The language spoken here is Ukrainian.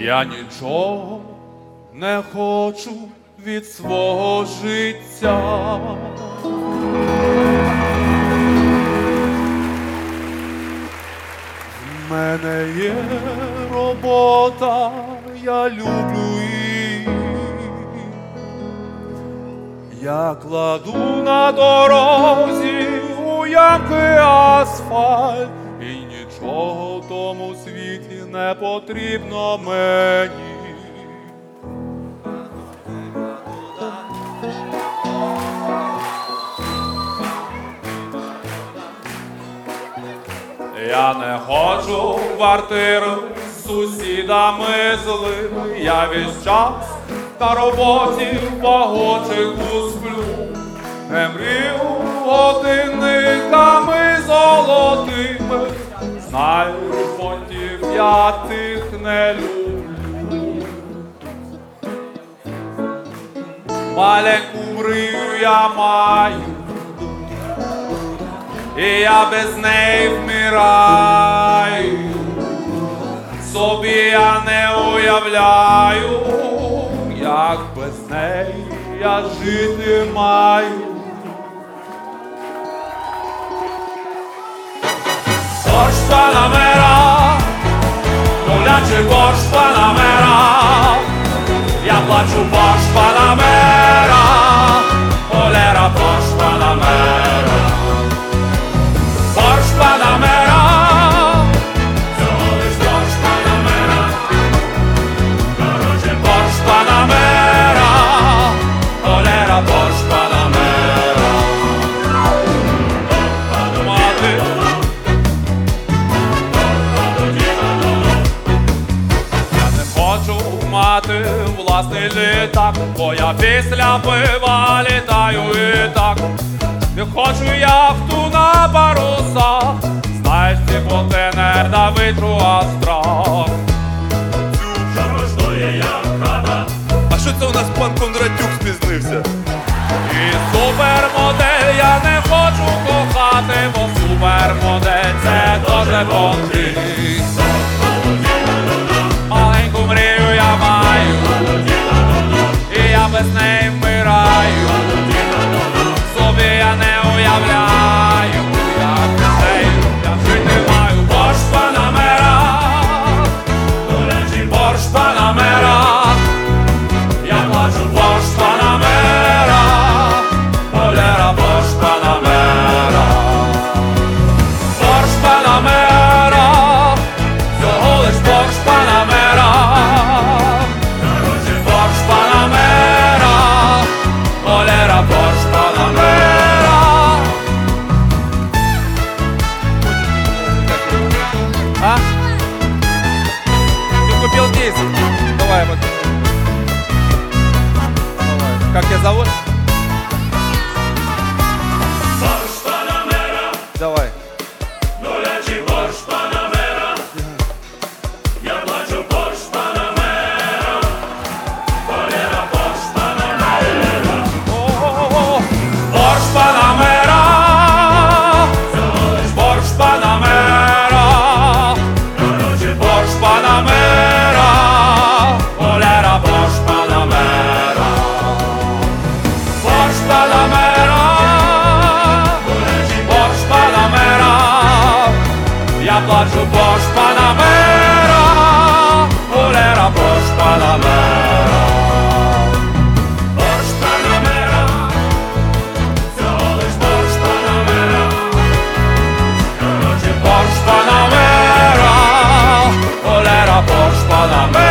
Я нічого не хочу від свого життя. В мене є робота, я люблю її. Я кладу на дорозі у ямки асфальт, і нічого в тому світі не потрібно мені. Я не ходжу в квартиру з сусідами злими, я весь час на роботі в вагончику сплю. Не мрію годинниками золотими, знаю, фонтів я тих не люблю. Маленьку мрію я маю, і я без неї вмираю. Собі я не уявляю, як без неї я жити маю. Борщ Панамера, гулячий борщ Панамера, я плачу борщ Панамера, холера борщ Панамера. Борщ Панамера, цього лиш борщ Панамера, короче борщ Панамера, холера борщ Панамера. Мати, я не хочу мати власний літак, бо я після пива літаю і так. Не хочу яхту на парусах, знаєш, ці контейнер на витру астрах. Цю що є як хата. А що це у нас пан Кондратюк спізнився? І супермодель я не хочу кохати, бо супермодель це дуже конфлікт. Маленьку мрію я маю, і я без неї вмираю. Собі я не уявляю, як без неї я жити маю. Борщ Панамера, борщ Панамера, я плачу борщ Панамера, холера борщ Панамера. Борщ Панамера, всього лиш борщ Панамера, борщ Панамера, холера борщ Панамера. А? Ты купил 10? Давай вот. Давай. Как тебя зовут? Борщ Панамера, Давай. гулячий борщ Панамера, я плачу борщ Панамера, холера борщ Панамера. О-о-о-о. Борщ Панамера, борщ Панамера, Короче, борщ Панамера, холера борщ Панамера. Борщ Панамера, борщ Панамера, я плачу борщ Панамера, холера борщ Панамера. борщ Панамера, всього лиш борщ Панамера, короче, Борщ Панамера, холера борщ Панамера.